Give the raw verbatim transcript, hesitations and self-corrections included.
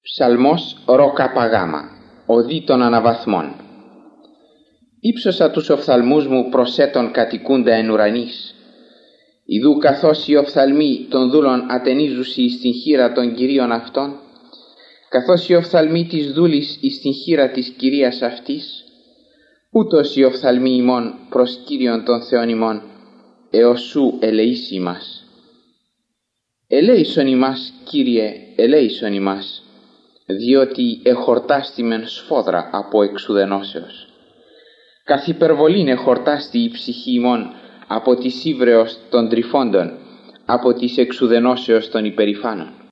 Ψαλμός ροκαπαγάμα, οδή των αναβαθμών. Ήψωσα τους οφθαλμούς μου προς έτων κατοικούντα εν ουρανής. Ιδού καθώς οι οφθαλμοί των δούλων ατενίζουσι εις την χείρα των κυρίων αυτών, καθώς οι οφθαλμοί της δούλης εις την χείρα της κυρίας αυτής, ούτως οι οφθαλμοί ημών προς Κύριον των Θεών ημών, έως σου ελεήσει ημάς. Ελέησον ημάς, Κύριε, ελέησον ημάς, διότι εχορτάστημεν σφόδρα από εξουδενώσεως. Καθ' υπερβολήν εχορτάστη η ψυχή ημών από της ύβρεως των τρυφόντων, από της εξουδενώσεως των υπερηφάνων.